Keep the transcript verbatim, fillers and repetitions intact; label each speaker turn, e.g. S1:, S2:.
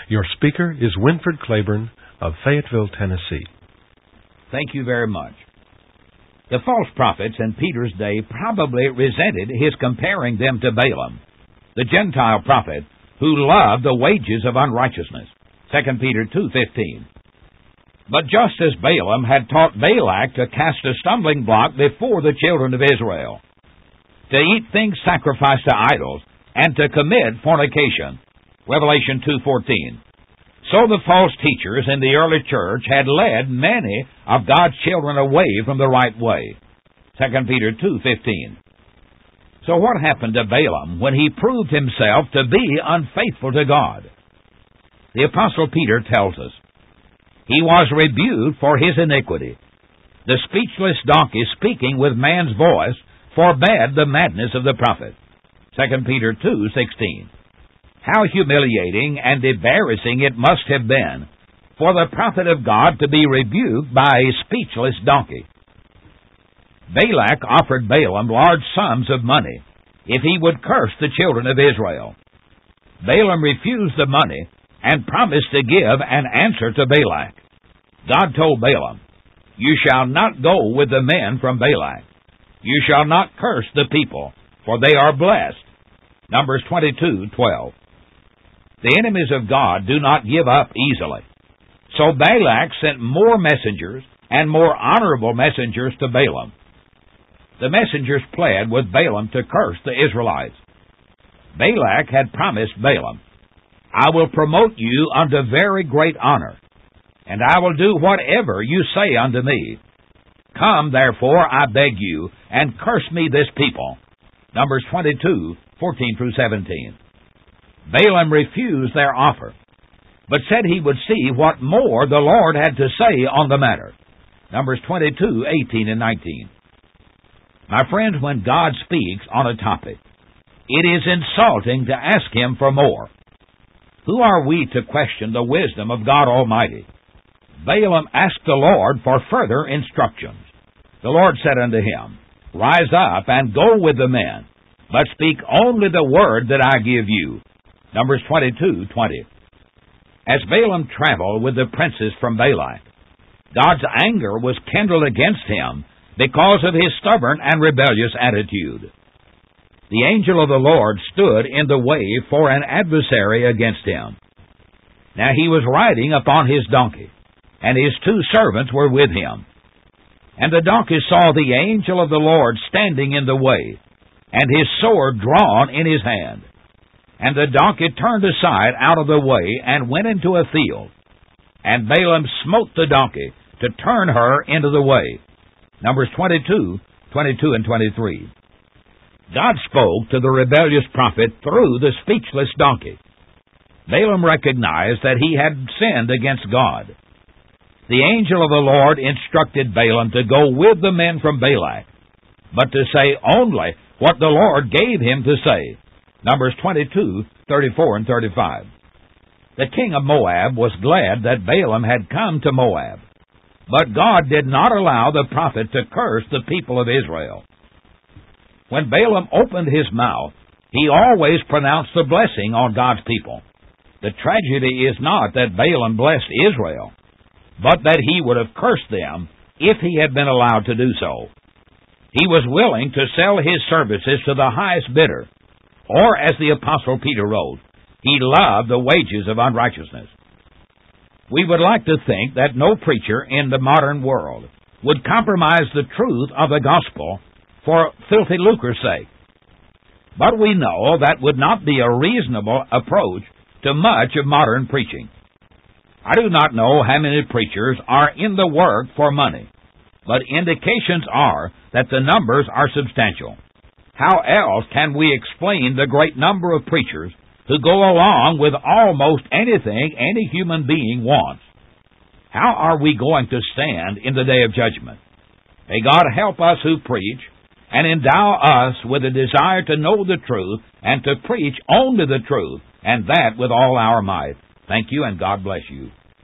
S1: Your speaker is Winfred Claiborne of Fayetteville, Tennessee.
S2: Thank you very much. The false prophets in Peter's day probably resented his comparing them to Balaam, the Gentile prophet who loved the wages of unrighteousness. Second Peter two fifteen. But just as Balaam had taught Balak to cast a stumbling block before the children of Israel, to eat things sacrificed to idols, and to commit fornication, Revelation two fourteen, so the false teachers in the early church had led many of God's children away from the right way, Second Peter two fifteen. So what happened to Balaam when he proved himself to be unfaithful to God? The Apostle Peter tells us, he was rebuked for his iniquity. The speechless donkey speaking with man's voice forbade the madness of the prophet, Second Peter two sixteen. How humiliating and embarrassing it must have been for the prophet of God to be rebuked by a speechless donkey. Balak offered Balaam large sums of money if he would curse the children of Israel. Balaam refused the money and promised to give an answer to Balak. God told Balaam, "You shall not go with the men from Balak. You shall not curse the people, for they are blessed." Numbers twenty-two twelve. The enemies of God do not give up easily. So Balak sent more messengers and more honorable messengers to Balaam. The messengers pled with Balaam to curse the Israelites. Balak had promised Balaam, "I will promote you unto very great honor, and I will do whatever you say unto me. Come, therefore, I beg you, and curse me this people." Numbers twenty-two fourteen through seventeen. Balaam refused their offer, but said he would see what more the Lord had to say on the matter. Numbers twenty-two eighteen and nineteen. My friends, when God speaks on a topic, it is insulting to ask Him for more. Who are we to question the wisdom of God Almighty? Balaam asked the Lord for further instructions. The Lord said unto him, "Rise up and go with the men, but speak only the word that I give you." Numbers twenty-two twenty. As Balaam traveled with the princes from Balak, God's anger was kindled against him because of his stubborn and rebellious attitude. The angel of the Lord stood in the way for an adversary against him. Now he was riding upon his donkey, and his two servants were with him. And the donkey saw the angel of the Lord standing in the way, and his sword drawn in his hand. And the donkey turned aside out of the way, and went into a field. And Balaam smote the donkey, to turn her into the way. Numbers twenty-two, twenty-two and twenty-three. God spoke to the rebellious prophet through the speechless donkey. Balaam recognized that he had sinned against God. The angel of the Lord instructed Balaam to go with the men from Balak, but to say only what the Lord gave him to say. Numbers twenty-two, thirty-four and thirty-five. The king of Moab was glad that Balaam had come to Moab, but God did not allow the prophet to curse the people of Israel. When Balaam opened his mouth, he always pronounced the blessing on God's people. The tragedy is not that Balaam blessed Israel, but that he would have cursed them if he had been allowed to do so. He was willing to sell his services to the highest bidder, or as the Apostle Peter wrote, he loved the wages of unrighteousness. We would like to think that no preacher in the modern world would compromise the truth of the gospel for filthy lucre's sake. But we know that would not be a reasonable approach to much of modern preaching. I do not know how many preachers are in the work for money, but indications are that the numbers are substantial. How else can we explain the great number of preachers who go along with almost anything any human being wants? How are we going to stand in the day of judgment? May God help us who preach, and endow us with a desire to know the truth and to preach only the truth, and that with all our might. Thank you, and God bless you.